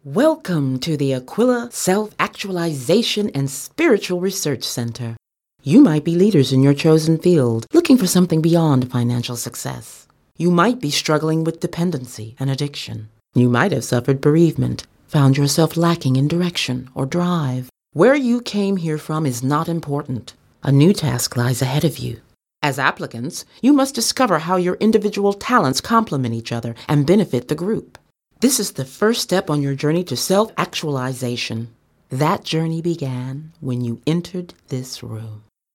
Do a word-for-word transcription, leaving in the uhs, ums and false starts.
Welcome to the Aquila Self-Actualization and Spiritual Research Center. You might be leaders in your chosen field, looking for something beyond financial success. You might be struggling with dependency and addiction. You might have suffered bereavement, found yourself lacking in direction or drive. Where you came here from is not important. A new task lies ahead of you. As applicants, you must discover how your individual talents complement each other and benefit the group. This is the first step on your journey to self-actualization. That journey began when you entered this room.